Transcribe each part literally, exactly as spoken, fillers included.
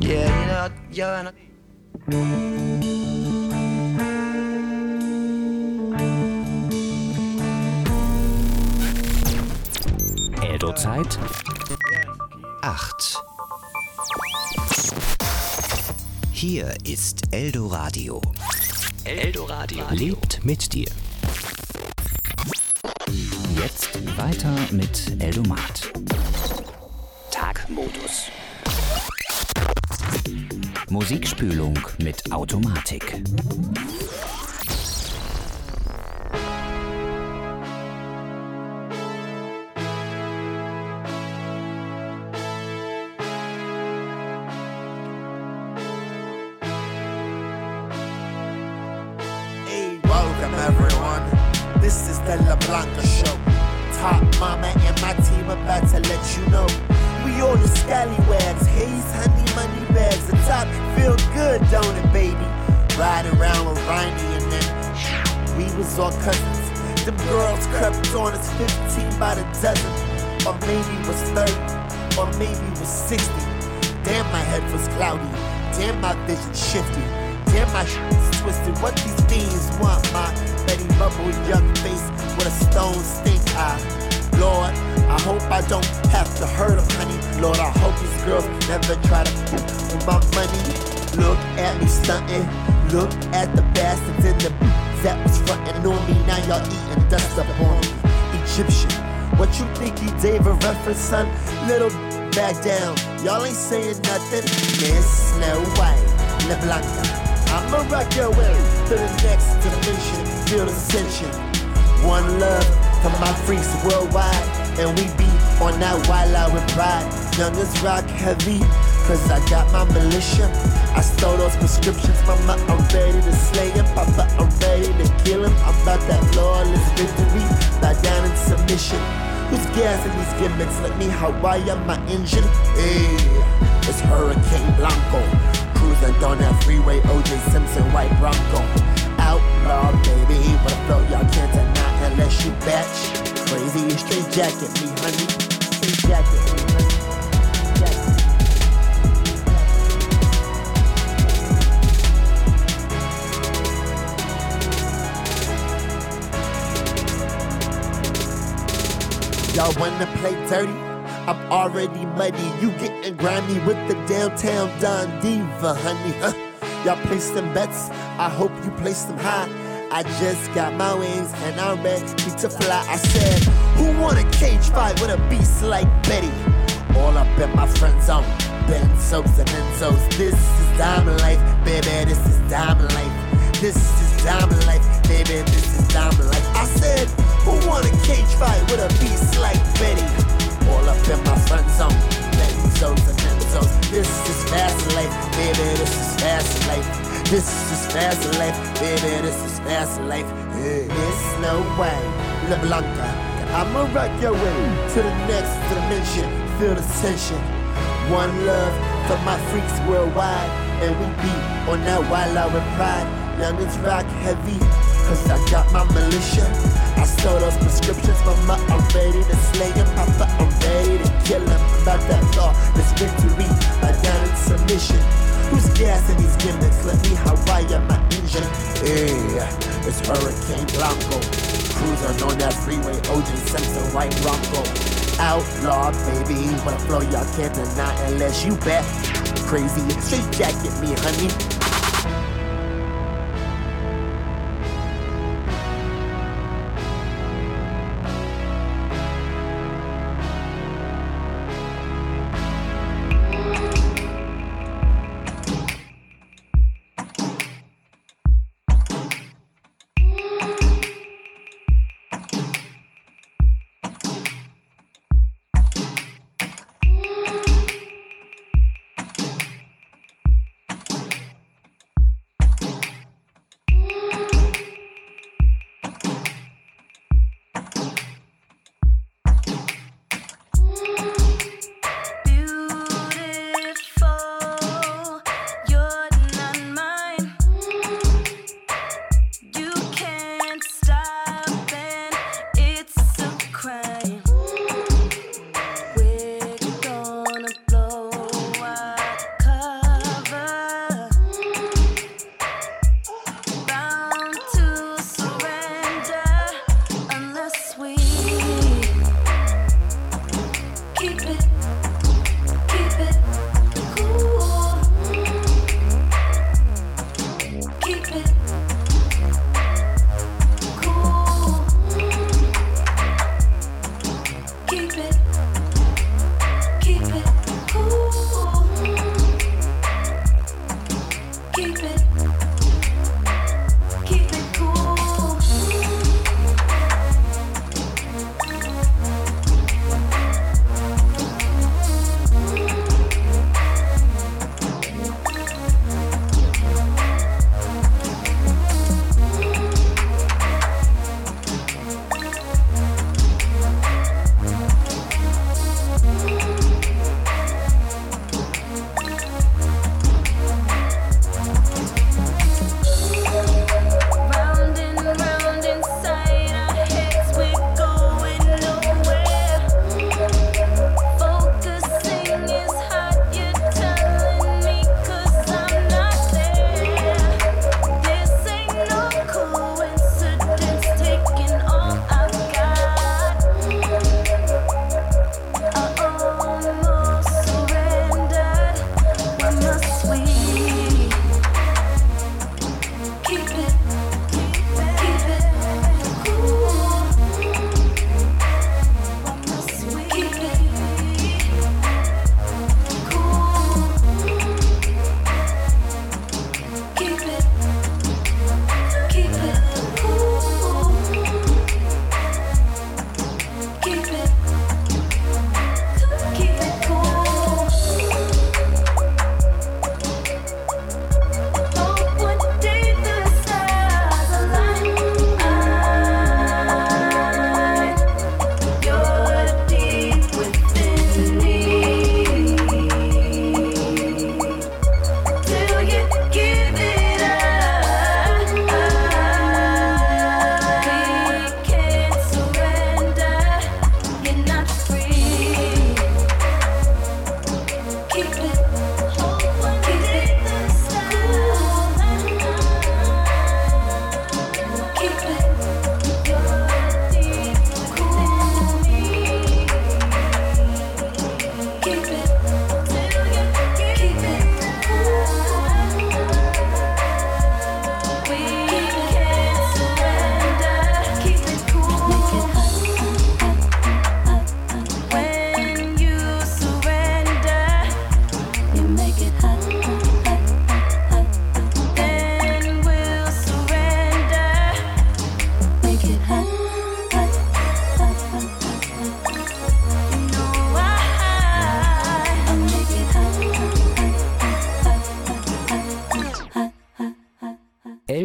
Yeah, you know, yeah, and I... Eldo-Zeit acht. Hier ist Eldoradio. Eldoradio lebt mit dir. Jetzt weiter mit Eldomat. Tagmodus. Musikspülung mit Automatik. This is the La Blanca show. Top mama and my team about to let you know. We all the scallywags, haze, honey, money bags. The top feel good, don't it, baby? Ride around with Riney and then we was all cousins. Them girls crept on us fifteen by the dozen. Or maybe was thirty, or maybe was sixty. Damn, my head was cloudy. Damn, my vision shifty. Damn, my shit is twisted. What these fiends want, my Betty Bubble young face with a stone stink eye. Lord, I hope I don't have to hurt them, honey. Lord, I hope these girls never try to with my money. Look at me stunting. Look at the bastards in the that was frontin' on me. Now y'all eating dust up on me. Egyptian, what you think you David reference, son? Little back down. Y'all ain't saying nothing. Miss Snow White, La Blanca. I'ma rock your way to the next dimension, feel the ascension. One love for my freaks worldwide, and we be on that wild out with pride. Youngest rock heavy, cause I got my militia. I stole those prescriptions, mama, I'm ready to slay him. Papa, I'm ready to kill him. I'm about that lawless victory, bow down in submission. Who's gassing these gimmicks? Let me Hawaii my engine. Hey, it's Hurricane Blanco. Cruising down that freeway, O J Simpson, white Bronco. Outlaw, baby, but I flow y'all can't deny unless you batch. Crazy, straight jacket me, honey. Straight jacket me, honey. Jacket. Y'all wanna play dirty? I'm already muddy. You getting grimy with the downtown Don Diva, honey. Huh? Y'all place them bets. I hope you place them high. I just got my wings and I'm ready to fly. I said, who want a cage fight with a beast like Betty? All up in my friend zone. Benzos and Enzos. This is diamond life, baby. This is diamond life. This is diamond life, baby. This is diamond life. I said, who want a cage fight with a beast like Betty? All up in my front zone, Benzos and Enzos. This is fast life, baby, this is fast life. This is fast life, baby, this is fast life. Yeah. It's no way, La Blanca. I'ma rock your way to the next dimension. Feel the tension. One love for my freaks worldwide, and we be on that wild out with pride. Youngins rock heavy, cause I got my militia. I stole those prescriptions, mama, I'm ready to slay him. Papa, I'm ready to kill him. About that law, this victory, I down in submission. Who's gassing these gimmicks? Let me Hawaii my engine. Hey, it's Hurricane Blanco. Cruising on that freeway, O J Simpson, white Bronco. Outlaw, baby, when I flow, y'all can't deny unless you bet. Crazy, straight jacket me, honey.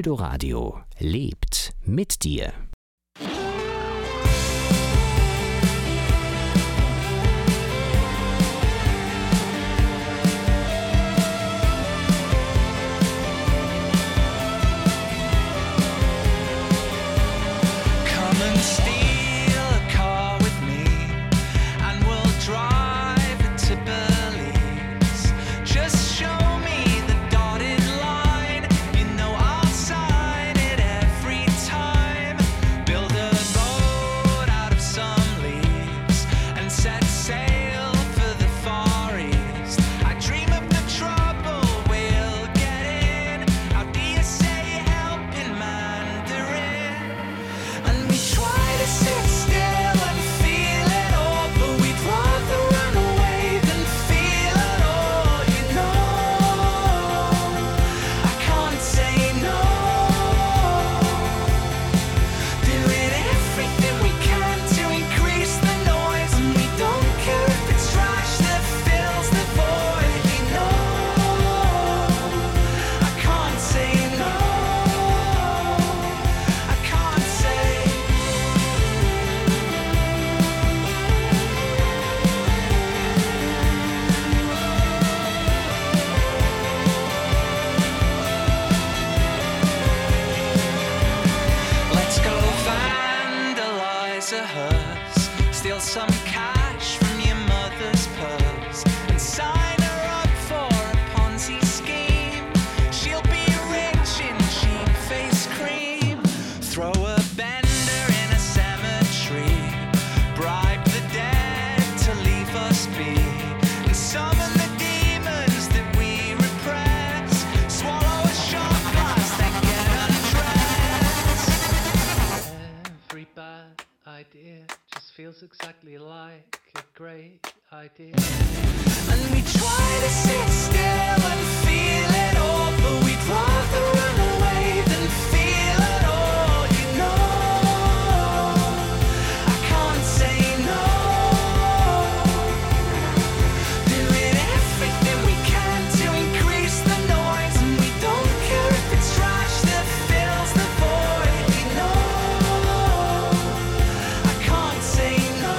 Eldoradio lebt mit dir. Exactly like a great idea. And we try to sit still and feel it all, but we'd rather run away than feel it all, you know. I can't say no. Doing everything we can to increase the noise, and we don't care if it's trash that fills the void, you know. I can't say no.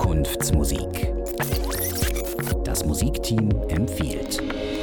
Zukunftsmusik. Das Musikteam empfiehlt.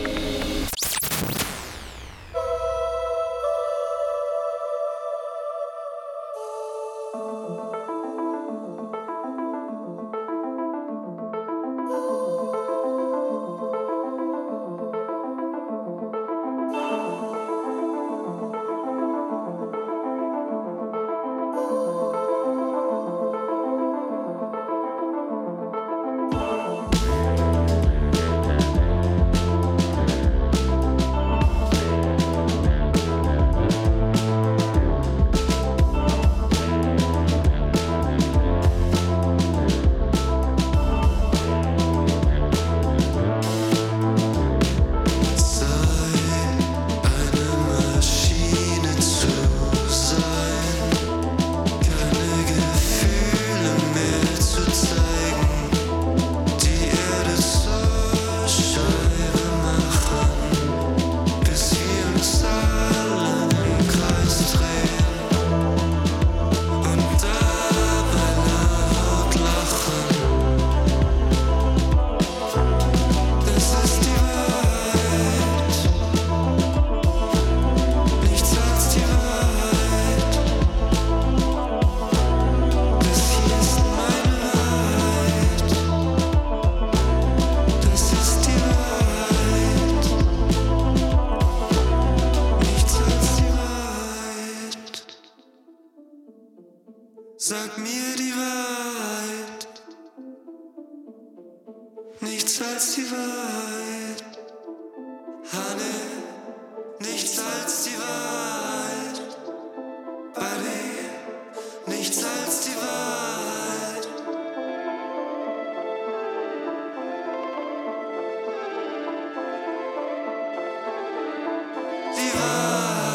Sag mir die Wahrheit, nichts als die Wahrheit. Honey, nichts als die Wahrheit. Buddy, nichts als die Wahrheit. Die Wahrheit.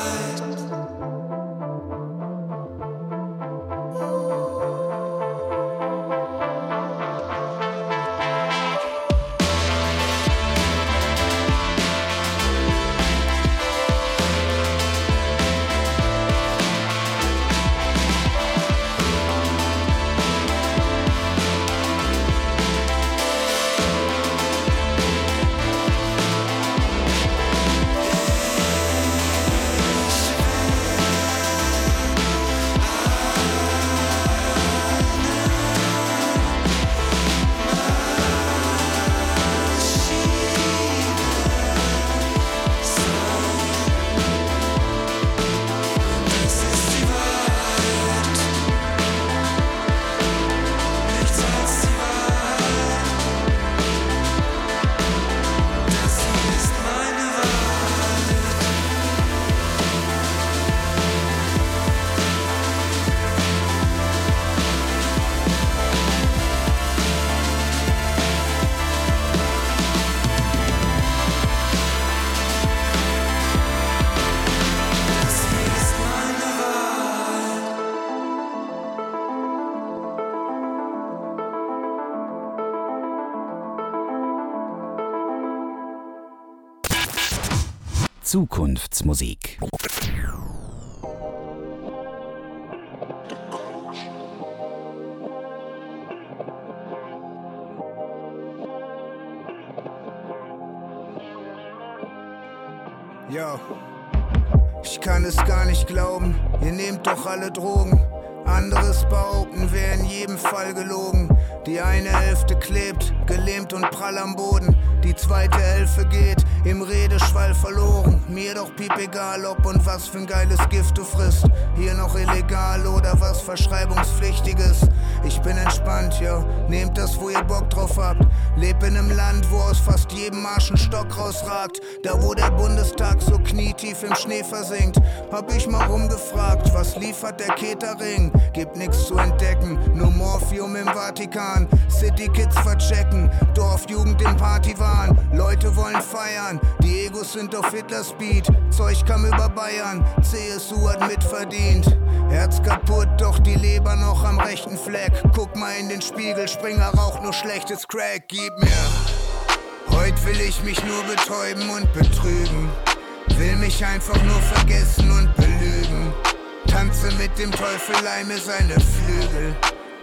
Zukunftsmusik. Yo, ich kann es gar nicht glauben, ihr nehmt doch alle Drogen. Anderes behaupten wäre in jedem Fall gelogen. Die eine Hälfte klebt, gelähmt und prall am Boden. Die zweite Hälfte geht im Redeschwall verloren. Mir doch piep egal, ob und was für ein geiles Gift du frisst. Hier noch illegal oder was Verschreibungspflichtiges. Ich bin entspannt, ja, nehmt das, wo ihr Bock drauf habt. Leb in einem Land, wo aus fast jedem Marsch ein Stock rausragt. Da wo der Bundestag so knietief im Schnee versinkt. Hab ich mal rumgefragt, was liefert der Catering? Gibt nix zu entdecken, nur Morphium im Vatikan. City Kids verchecken, Dorfjugend im Partywahn. Leute wollen feiern, die Egos sind auf Hitler-Speed. Zeug kam über Bayern, C S U hat mitverdient. Herz kaputt, doch die Leber noch am rechten Fleck. Guck mal in den Spiegel, Springer raucht nur schlechtes Crack, gib mir. Heut will ich mich nur betäuben und betrügen. Will mich einfach nur vergessen und belügen. Tanze mit dem Teufel, leih mir seine Flügel.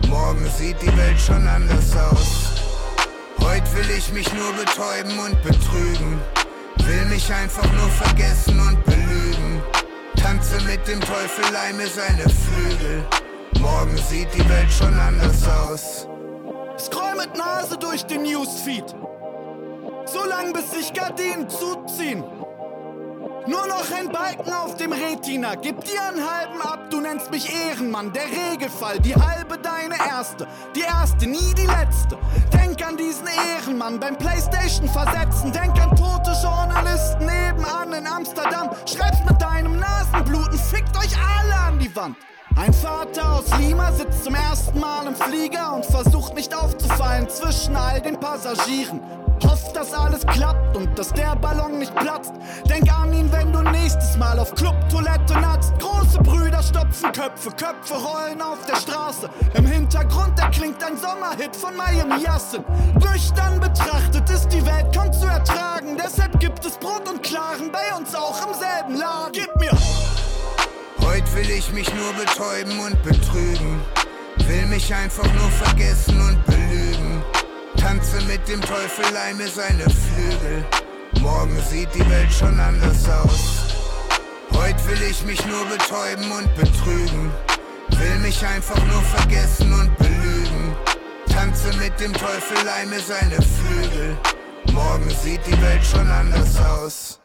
morgen sieht die Welt schon anders aus. Heute will ich mich nur betäuben und betrügen, will mich einfach nur vergessen und belügen. Tanze mit dem Teufel, leih mir seine Flügel, morgen sieht die Welt schon anders aus. Scroll mit Nase durch den Newsfeed, so lang bis sich Gardinen zuziehen. Nur noch ein Balken auf dem Retina, gib dir einen halben ab, du nennst mich Ehrenmann. Der Regelfall, die halbe deine erste, die erste, nie die letzte. Denk an diesen Ehrenmann beim Playstation versetzen, denk an tote Journalisten nebenan in Amsterdam. Schreib's mit deinem Nasenbluten, fickt euch alle an die Wand. Ein Vater aus Lima sitzt zum ersten Mal im Flieger und versucht nicht aufzufallen zwischen all den Passagieren. Hofft, dass alles klappt und dass der Ballon nicht platzt. Denk an ihn, wenn du nächstes Mal auf Clubtoilette natzt. Große Brüder stopfen Köpfe, Köpfe rollen auf der Straße. Im Hintergrund erklingt ein Sommerhit von Miami Yassin. Nüchtern betrachtet ist die Welt kaum zu ertragen. Deshalb gibt es Brot und Klaren bei uns auch im selben Laden. Gib mir! Heute will ich mich nur betäuben und betrügen, will mich einfach nur vergessen und belügen. Tanze mit dem Teufel, leih mir seine Flügel, morgen sieht die Welt schon anders aus. Heute will ich mich nur betäuben und betrügen, will mich einfach nur vergessen und belügen. Tanze mit dem Teufel, leih mir seine Flügel, morgen sieht die Welt schon anders aus.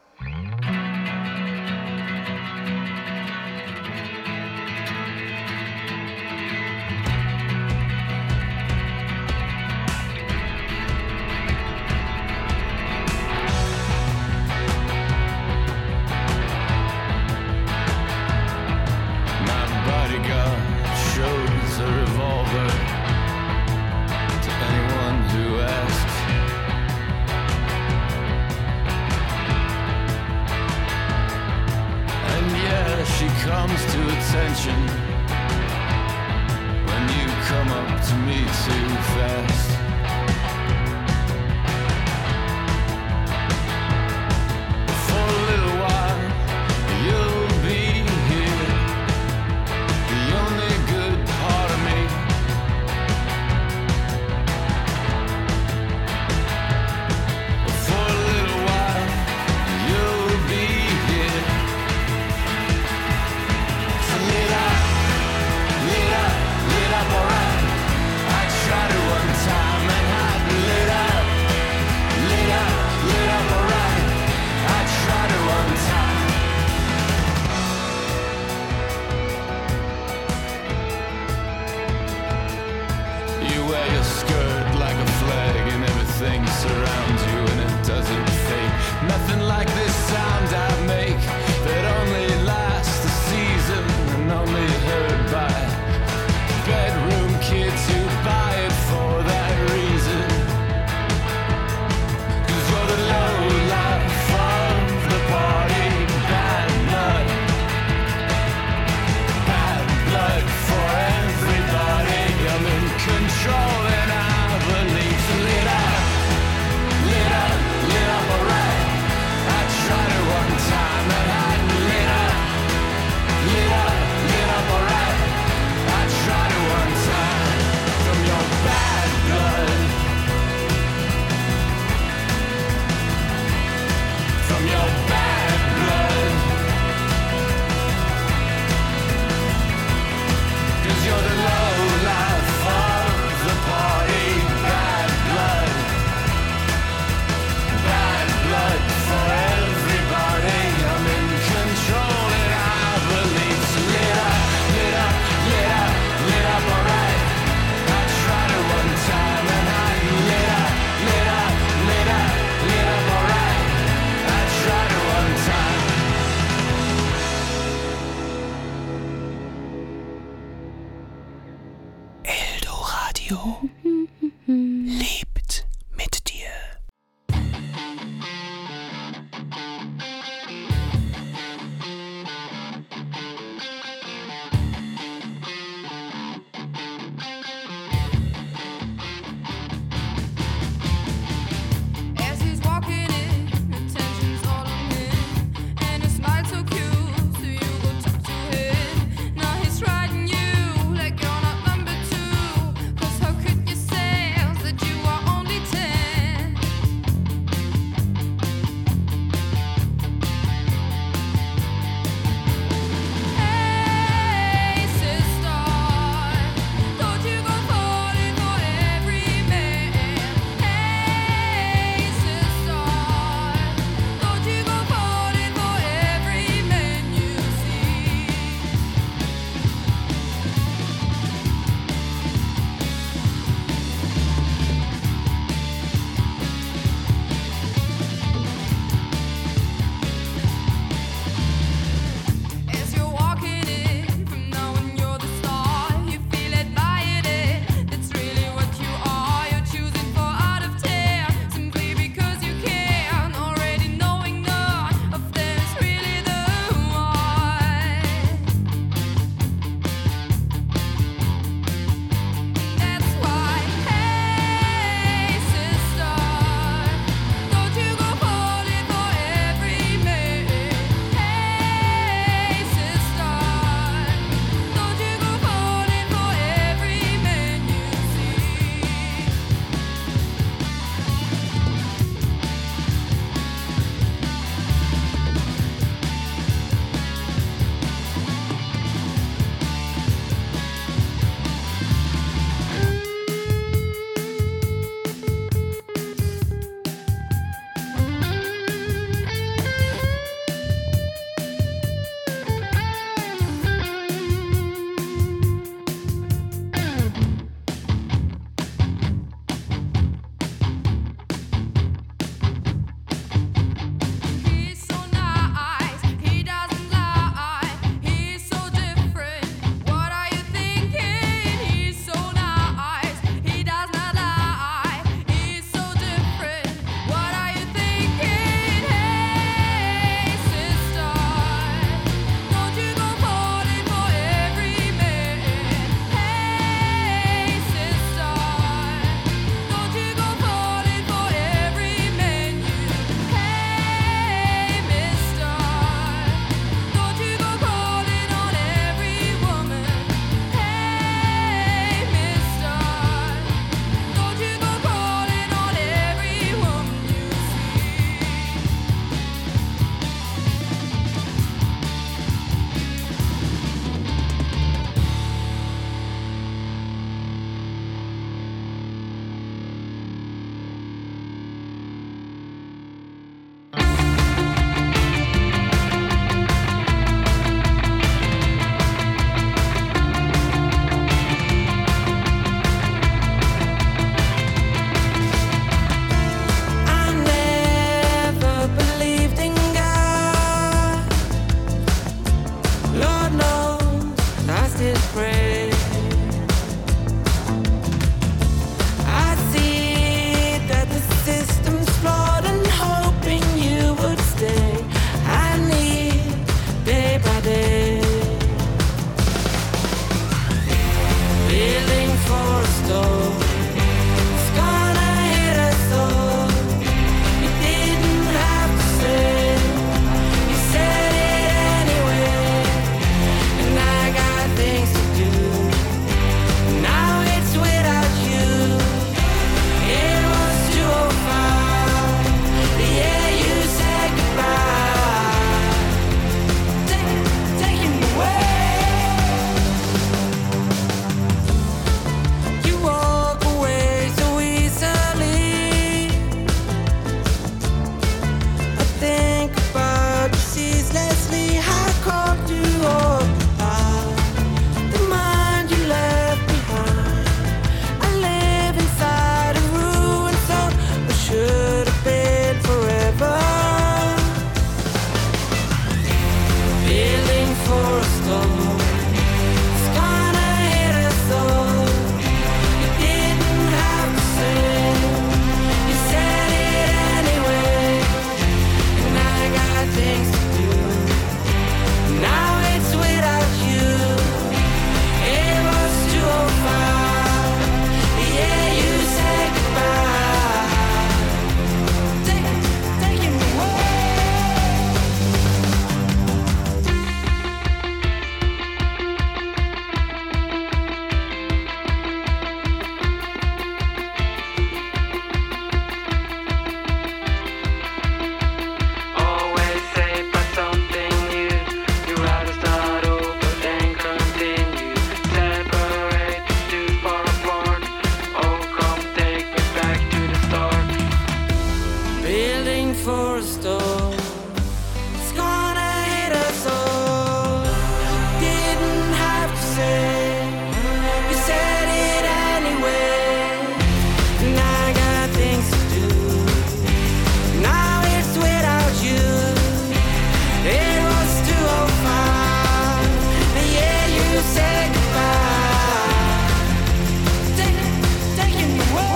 for a storm. It's gonna hit us all. Didn't have to say, you said it anyway. And I got things to do. Now it's without you. It was two oh five, and yeah, you said goodbye. Take, taking me away.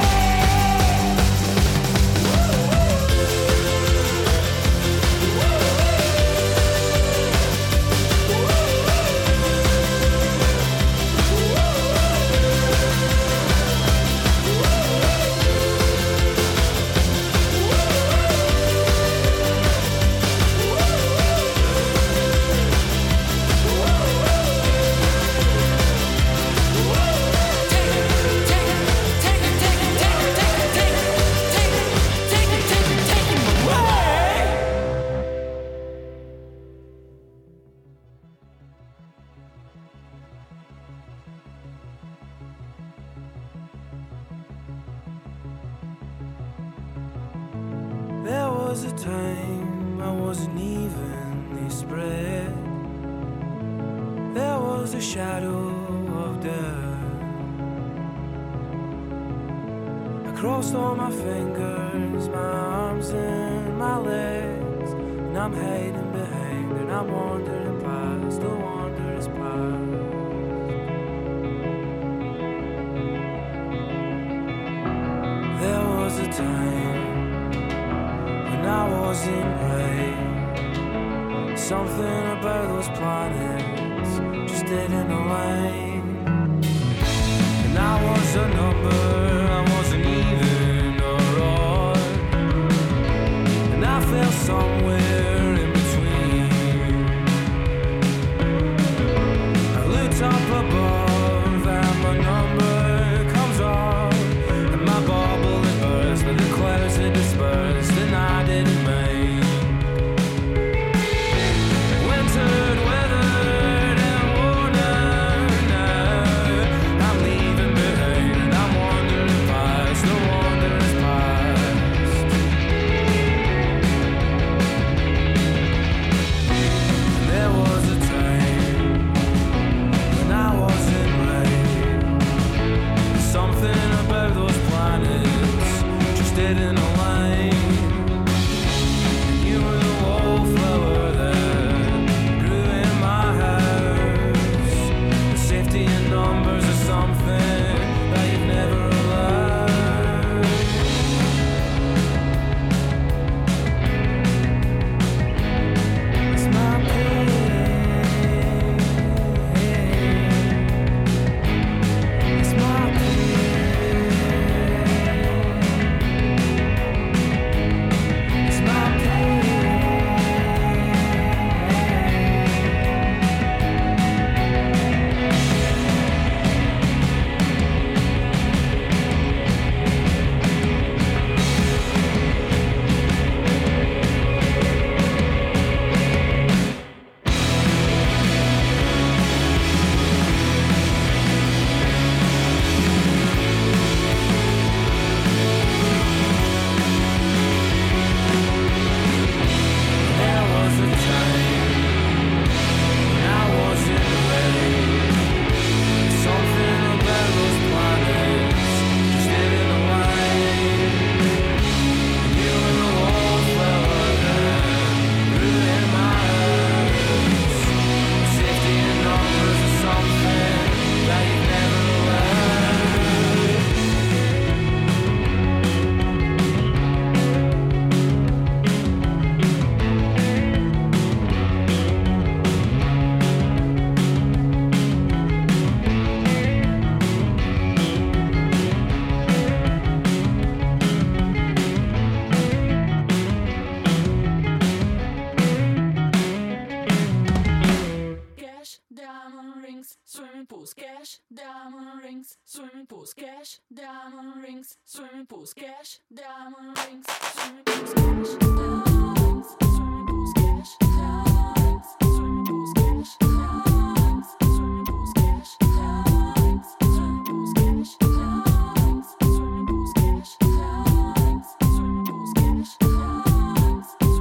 There was a time I wasn't evenly spread. There was a shadow of death. I crossed all my fingers, my arms and my legs, and I'm hiding behind, and I'm wandering past the wanderer's past. There was a time when I wasn't right. Something about those planets just didn't align. And I was a number, I wasn't even or odd. And I fell somewhere in between. I looked up above and my number comes off, and my bubble it burst, but the clouds had dispersed and I didn't mind. Wintered, weathered and worn out now. I'm leaving behind and I'm wandering past the wanderer's past. And there was a time when I wasn't right. Something about those planets just didn't align. And you were the wallflower that grew in my house. The safety in numbers is something that you've never allowed. It's my pain. It's my pain. It's my pain. There was a time when I wasn't ready. Something about those planets just didn't align. And you were the wallflower that grew in my house. Safety in numbers is something that you've never allowed. Cash, diamond rings, swimming pools. Cash, diamond rings, swimming pools. Cash, diamond rings, swimming pools. Cash, diamond rings, swimming pools. Cash, diamond rings, swimming pools. Cash, diamond rings, swimming pools. Cash, diamond rings, swimming pools. Cash, diamond rings, swimming pools. Cash, diamond rings, swimming pools. Cash, diamond rings, swimming pools. Cash, diamond rings, swimming pools.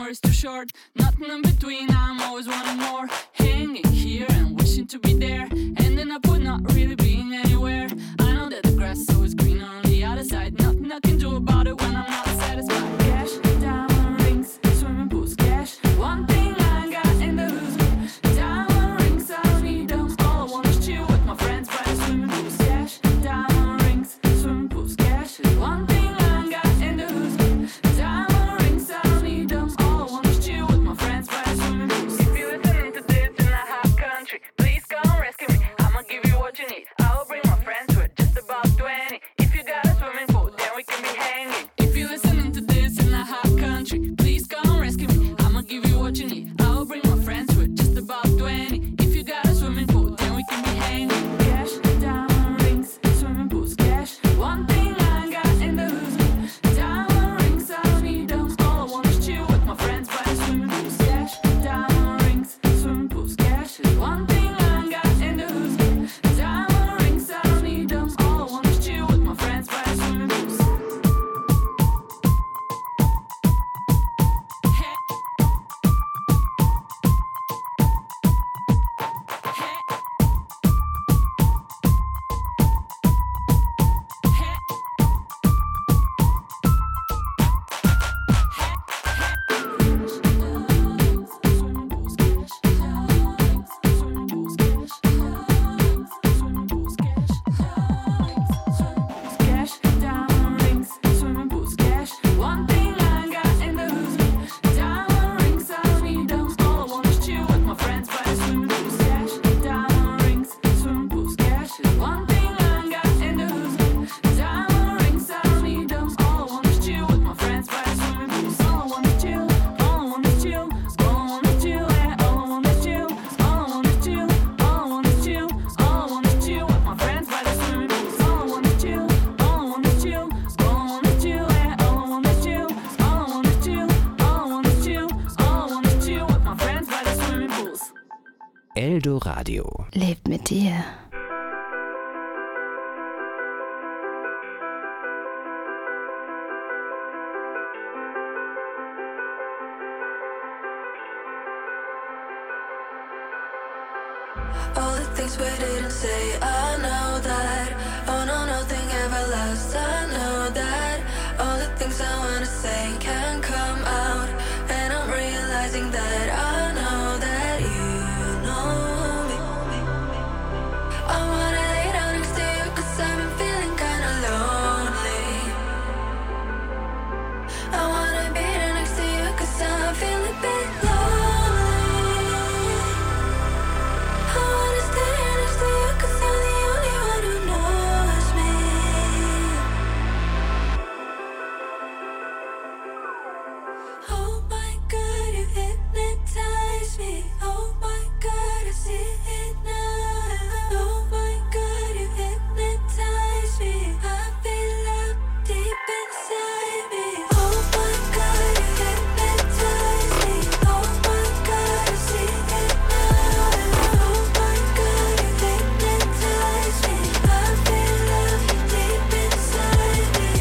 is too short. Nothing in between, I'm always wanting more. Hanging here and wishing to be there, ending up with not really being anywhere. I know that the grass is always greener on the other side. Nothing I can do about it when I'm not satisfied. Cash, diamond rings, swimming pools, cash. One thing I got in the hood. Diamond rings, I don't need them. All I want is chill with my friends by the swimming pools, cash. Diamond rings, swimming pools, cash. One thing I got in the hood. Diamond rings, I don't need them. All I want is chill with my friends by the swimming pools. If you're listening to this in a hot country, please come rescue me. I'ma give you what you need. I will bring my friends. We're just about twenty. If you got a swimming pool, then we can be hanging. If you're listening to this in a hot country, please come rescue me. I'ma give you what you need. I will bring my friends. We're just about twenty. If you got a swimming pool, then we can be hanging. Cash, diamond rings, swimming pools, cash. One thing I got in the hood. Diamond rings, I don't need them. All I want is chill with my friends by the swimming pools, cash. Diamond rings, swimming pools, cash. One thing I got in the hood. Diamond rings, I don't need them. All I want is chill with my friends by the swimming pools. Hey. Cash, diamond rings, swimming pools, cash. One thing I got in the hood. Diamond rings, I don't need them. All I want is chill with my friends by the swimming pools, cash. Diamond rings, swimming pools, cash. One thing I got in the hood. Diamond rings, I don't need them. All I want is chill with my friends by the swimming pools. All I want is chill, all I want is chill, all I want is chill, yeah. All I want is chill, all I want is chill, all I want is chill, all I want is chill with my friends by the swimming pools. All I want is chill, all I want is chill, all I want is chill, yeah. All I want is chill, all I want is chill, all I want is chill, all I want is chill with my friends by the swimming pools. Eldo Radio. Lebt mit dir. All the things we didn't say, I know that. Oh no, nothing ever lasts, I know that. All the things I wanna say can't come out, and I'm realizing that I know that you know me. I wanna lay down next to you 'cause I've been feeling kinda lonely. I wanna be there next to you 'cause I'm feeling a bit lonely. I wanna stay next to you 'cause you're the only one who knows me. Oh my God, you hypnotize me. Oh my God, I see it now. Oh my God, you hypnotize me. I feel love deep inside me. Oh my God, you hypnotize me. Oh my God, I see it now. Oh my God, you hypnotize me. I feel love deep inside me.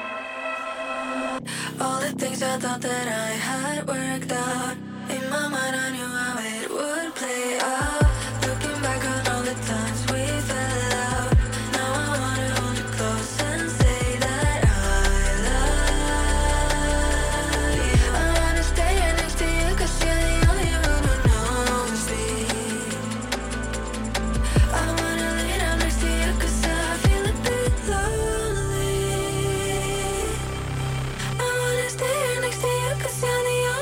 All the things I thought that I had worked out, in my mind I knew how it would play out. Looking back on all the times we fell out, now I wanna hold you close and say that I love you. I wanna stay right next to you 'cause you're the only one who knows me. I wanna lay down next to you 'cause I feel a bit lonely. I wanna stay right next to you 'cause you're the only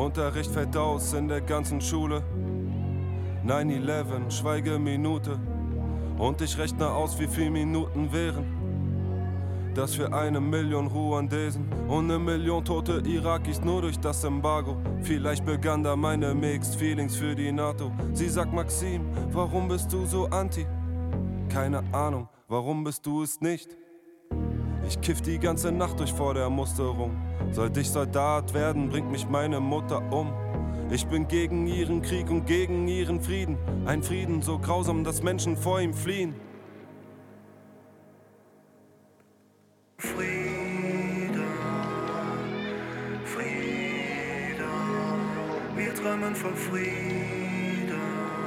Unterricht fällt aus in der ganzen Schule. neun elf, Schweigeminute. Und ich rechne aus, wie viele Minuten wären das für eine Million Ruandesen und eine Million tote Irakis nur durch das Embargo. Vielleicht begann da meine Mixed Feelings für die NATO. Sie sagt: Maxim, warum bist du so anti? Keine Ahnung, warum bist du es nicht? Ich kiff die ganze Nacht durch vor der Musterung. Sollte ich Soldat werden, bringt mich meine Mutter um. Ich bin gegen ihren Krieg und gegen ihren Frieden. Ein Frieden so grausam, dass Menschen vor ihm fliehen. Frieden, Frieden, wir träumen von Frieden,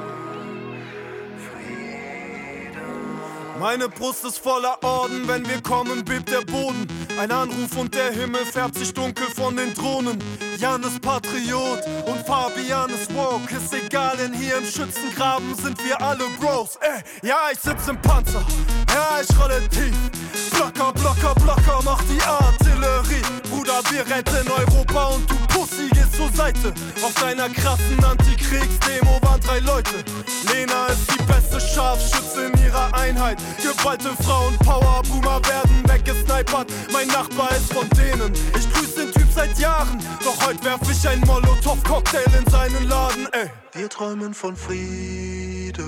Frieden. Meine Brust ist voller Orden, wenn wir kommen, bebt der Boden. Ein Anruf und der Himmel färbt sich dunkel von den Drohnen. Jan ist Patriot und Fabian ist woke. Ist egal, denn hier im Schützengraben sind wir alle Bros. Ey, ja, ich sitz im Panzer, ja, ich rolle tief. Blocker, Blocker, Blocker, macht die Artillerie. Bruder, wir retten Europa und du Pussy gehst zur Seite. Auf deiner krassen Antikriegsdemo waren drei Leute. Lena ist die beste Scharfschütze in ihrer Einheit. Geballte Frauenpower, Boomer werden weggesnipert. Mein Nachbar ist von denen, ich grüß den Typ seit Jahren. Doch heute werf ich ein Molotow-Cocktail in seinen Laden, ey. Wir träumen von Frieden,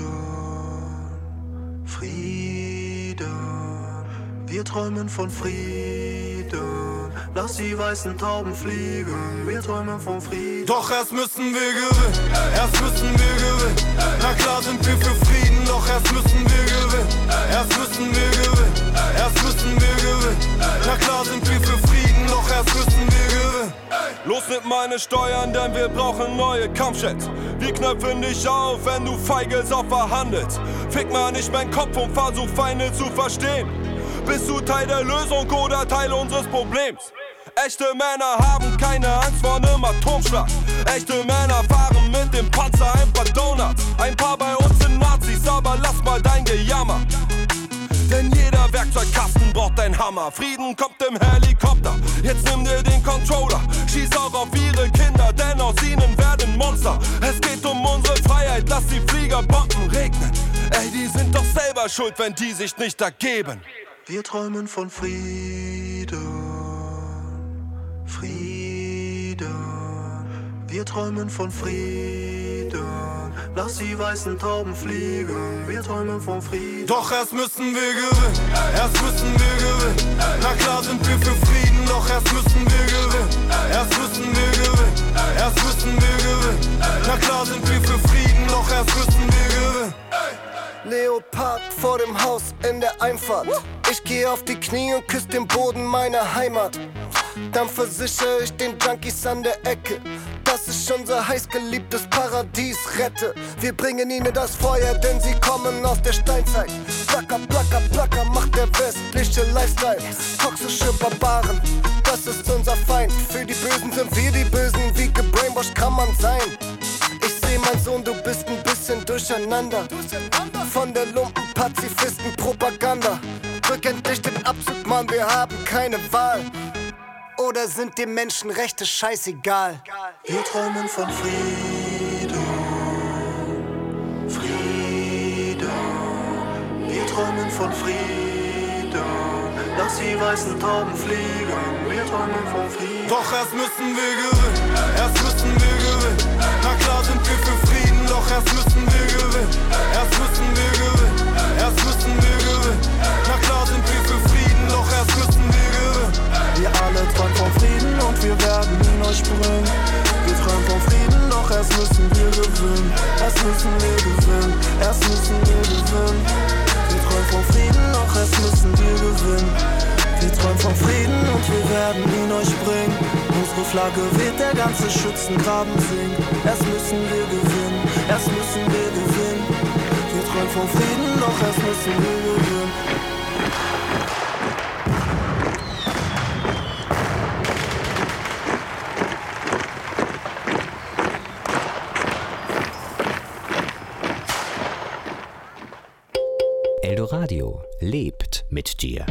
Frieden. Wir träumen von Frieden, lass die weißen Tauben fliegen. Wir träumen von Frieden. Doch erst müssen wir gewinnen, erst müssen wir gewinnen. Na klar sind wir für Frieden, doch erst müssen wir gewinnen. Erst müssen wir gewinnen, erst müssen wir gewinnen. Na klar sind wir für Frieden, doch erst müssen wir gewinnen. Los mit meine Steuern, denn wir brauchen neue Kampfjets. Wir knöpfen dich auf, wenn du feige Sau verhandelst. Fick mal nicht meinen Kopf und versuch Feinde zu verstehen. Bist du Teil der Lösung oder Teil unseres Problems? Echte Männer haben keine Angst vor einem Atomschlag. Echte Männer fahren mit dem Panzer ein paar Donuts. Ein paar bei uns sind Nazis, aber lass mal dein Gejammer. Denn jeder Werkzeugkasten braucht ein Hammer. Frieden kommt im Helikopter, jetzt nimm dir den Controller. Schieß auch auf ihre Kinder, denn aus ihnen werden Monster. Es geht um unsere Freiheit, lass die Flieger Bomben regnen. Ey, die sind doch selber schuld, wenn die sich nicht ergeben. Wir träumen von Frieden, Frieden. Wir träumen von Frieden, lass die weißen Tauben fliegen. Wir träumen von Frieden. Doch erst müssen wir gewinnen, erst müssen wir gewinnen. Na klar sind wir für Frieden, doch erst müssen wir gewinnen. Erst müssen wir gewinnen, erst müssen wir gewinnen. Na klar sind wir für Frieden, doch erst müssen wir gewinnen. Leopard vor dem Haus in der Einfahrt. Ich geh auf die Knie und küss den Boden meiner Heimat. Dann versichere ich den Junkies an der Ecke, dass ich unser heißgeliebtes Paradies rette. Wir bringen ihnen das Feuer, denn sie kommen aus der Steinzeit. Placker, placker, placker macht der westliche Lifestyle. Toxische Barbaren, das ist unser Feind. Für die Bösen sind wir die Bösen, wie gebrainwashed kann man sein. Ich seh, mein Sohn, du bist ein bisschen durcheinander. Von der Lumpen-Pazifisten-Propaganda. Drück endlich den Abzug, Mann, wir haben keine Wahl. Oder sind die Menschenrechte scheißegal? Wir träumen von Frieden, Frieden. Wir träumen von Frieden, lass die weißen Tauben fliegen. Wir träumen von Frieden. Doch erst müssen wir gewinnen, erst müssen wir gewinnen. Na klar sind wir für Frieden, doch erst müssen wir gewinnen. Erst müssen wir gewinnen, erst müssen wir gewinnen. Na klar sind wir für Frieden, doch erst müssen wir gewinnen. Wir alle träumen von Frieden und wir werden ihn euch bringen. Wir träumen von Frieden, doch erst müssen wir gewinnen. Erst müssen wir gewinnen, erst müssen wir gewinnen. Wir träumen von Frieden, doch erst müssen wir gewinnen. Wir träumen von Frieden und wir werden ihn euch bringen. Unsere Flagge weht, der ganze Schützengraben singt. Erst müssen wir gewinnen, erst müssen wir gewinnen. Wir träumen von Frieden, doch erst müssen wir gewinnen. Eldoradio lebt mit dir.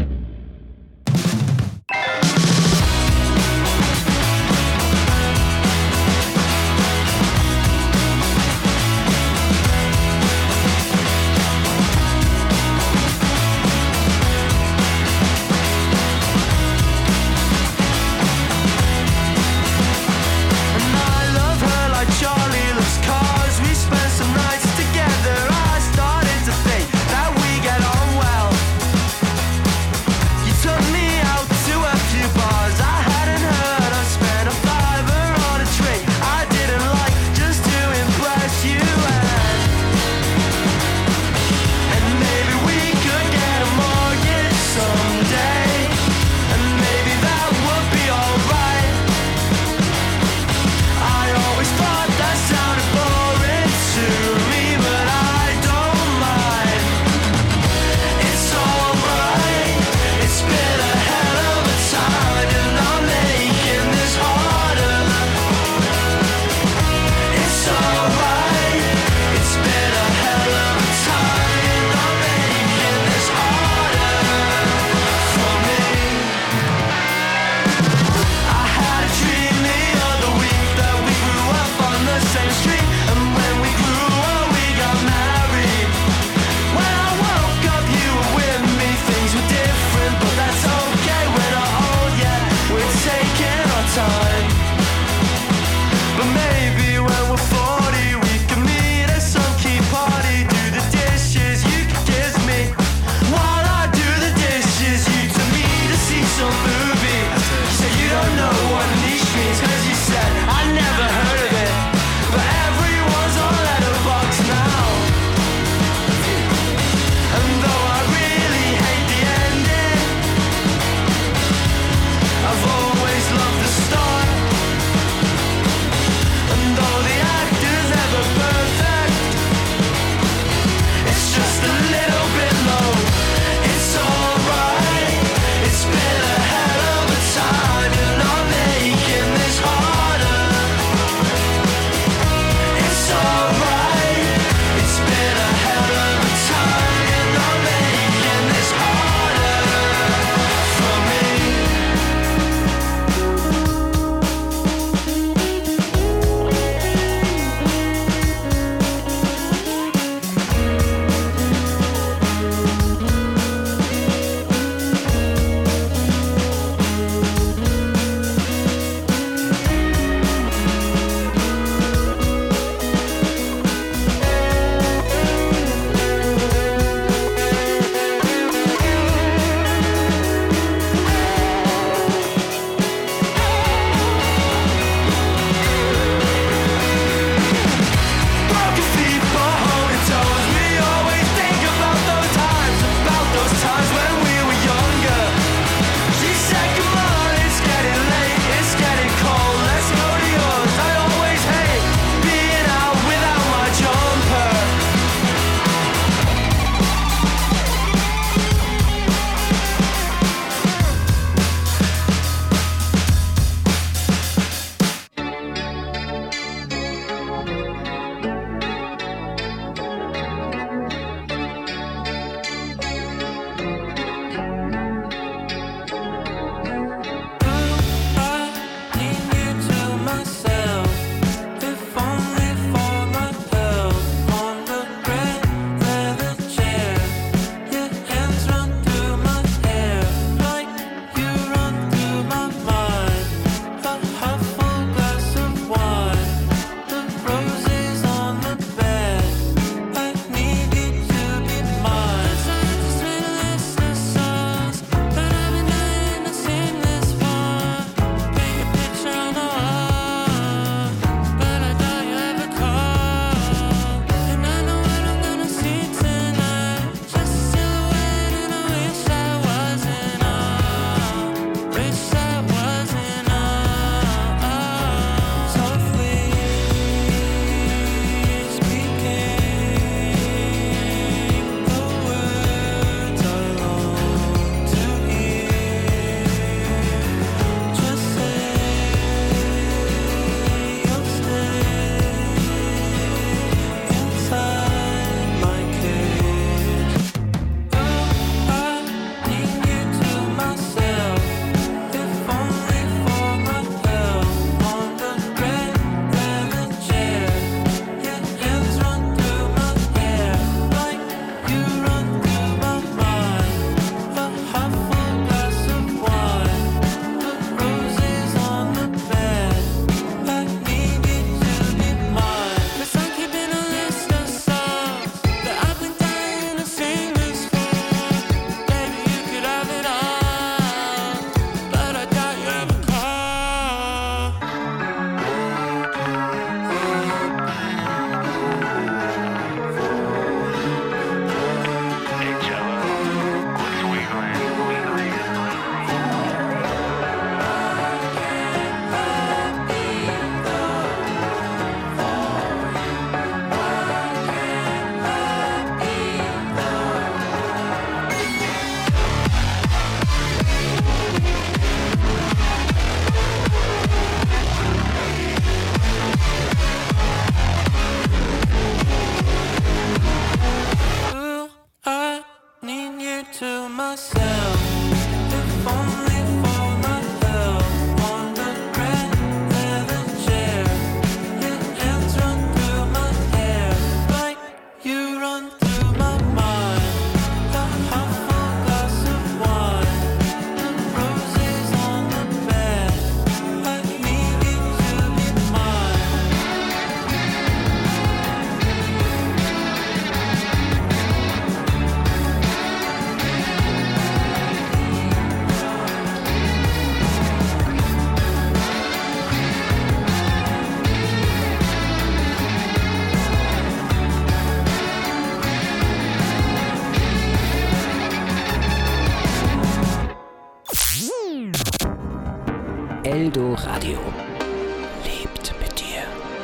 Eldor Radio lebt mit dir.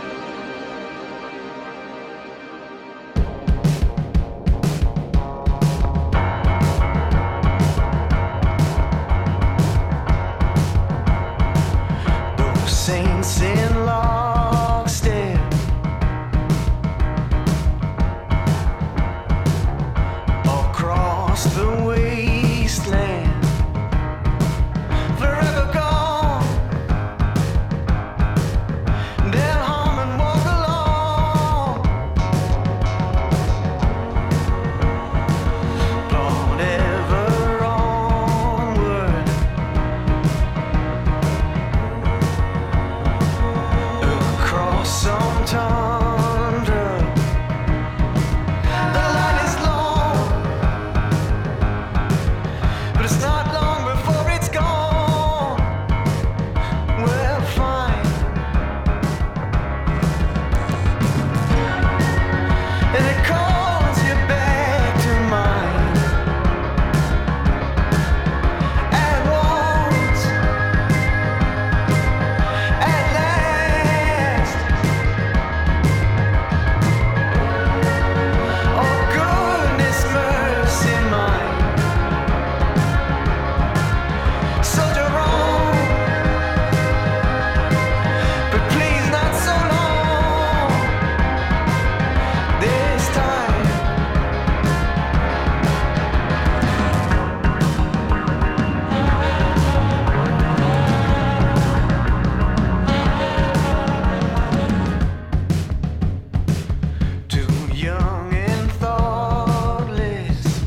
Saints in lockstep, across the wasteland, forever gone. They'll hum and walk along, blown ever onward. Some tundra, the line is long, but it's not long before it's gone. We're fine, and it calls you back to mine at once, at last. Oh goodness mercy mine, soldier on, but please not so long this time. Too young and thoughtless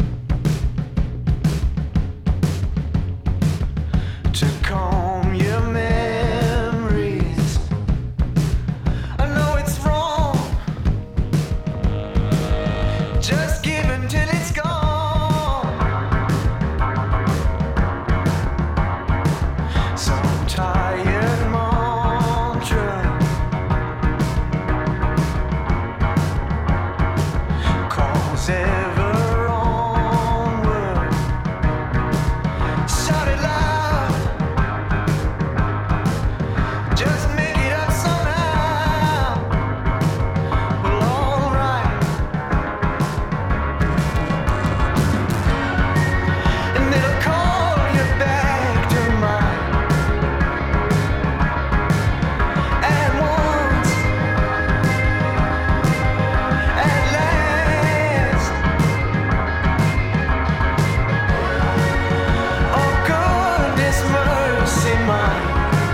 to calm your memories. I know it's wrong, just give until it's gone. Some tired mantra calls ever onward. Shout it loud, just make it up somehow. Well, alright, and it'll call you back to mine at once, at last. Oh goodness mercy mine,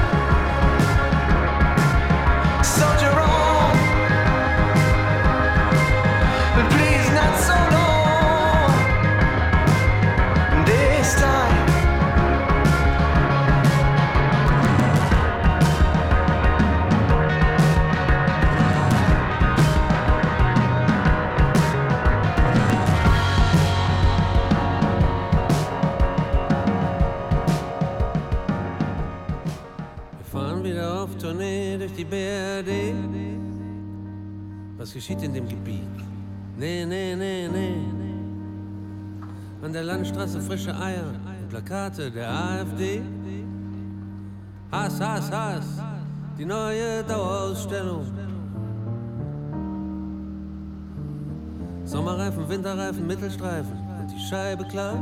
soldier on, but please not so long this time. Wir fahren wieder auf Tournee durch die B R D. Was geschieht in dem Gebiet? Nee, nee, nee, nee. An der Landstraße frische Eier und Plakate der AfD. Hass, Hass, Hass, die neue Dauerausstellung. Sommerreifen, Winterreifen, Mittelstreifen und die Scheibe klar.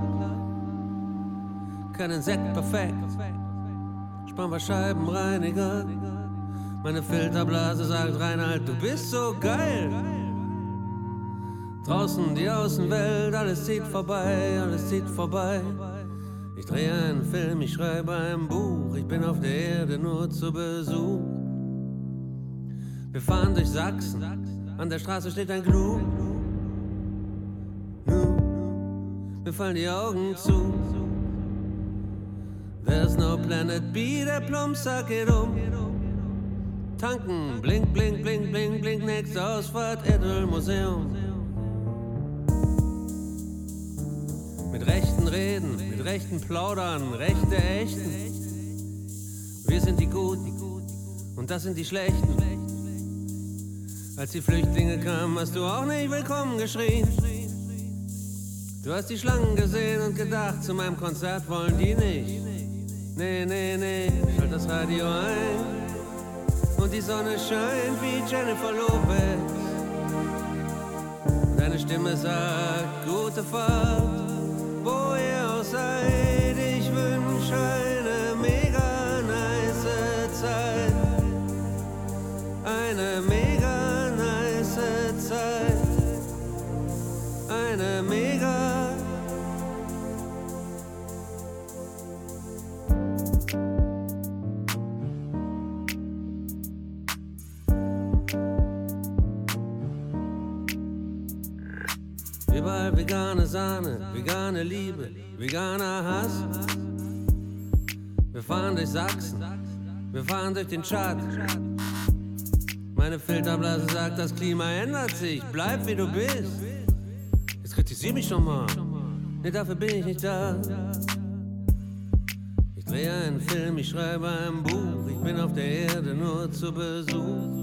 Kein Insekt perfekt. Sparen wir Scheibenreiniger. Meine Filterblase sagt, Reinhard, du bist so geil. Draußen die Außenwelt, alles zieht vorbei, alles zieht vorbei. Ich drehe einen Film, ich schreibe ein Buch, ich bin auf der Erde nur zu Besuch. Wir fahren durch Sachsen, an der Straße steht ein Gnu. Nu, mir fallen die Augen zu. There's no planet B, der Plumpsack geht um. Tanken, blink, blink, blink, blink, blink, nächste Ausfahrt, Edelmuseum. Mit rechten Reden, mit rechten Plaudern, Rechte ächten. Wir sind die Guten und das sind die Schlechten. Als die Flüchtlinge kamen, hast du auch nicht willkommen geschrien. Du hast die Schlangen gesehen und gedacht, zu meinem Konzert wollen die nicht. Nee, nee, nee, schalt das Radio ein und die Sonne scheint wie Jennifer Lopez. Deine Stimme sagt, gute Fahrt, wo ihr auch seid. Ich wünsch eine mega nice Zeit. Eine mega nice Zeit. Eine mega. Überall vegane Sahne, vegane Liebe, veganer Hass. Wir fahren durch Sachsen, wir fahren durch den Tschad. Meine Filterblase sagt, das Klima ändert sich, bleib wie du bist. Jetzt kritisier mich doch mal, nee, dafür bin ich nicht da. Ich drehe einen Film, ich schreibe ein Buch, ich bin auf der Erde nur zu Besuch.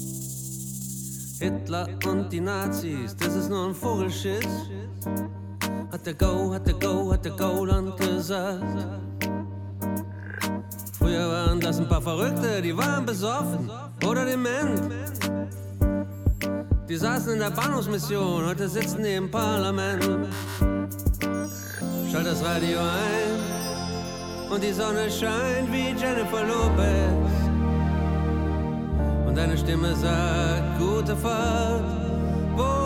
Hitler und die Nazis, das ist nur ein Vogelschiss. Hat der Go, hat der Go, hat der Goland gesagt. Früher waren das ein paar Verrückte, die waren besoffen oder dement. Die saßen in der Bahnhofsmission, heute sitzen die im Parlament. Schalt das Radio ein und die Sonne scheint wie Jennifer Lopez. Und deine Stimme sagt, gute Fahrt, wo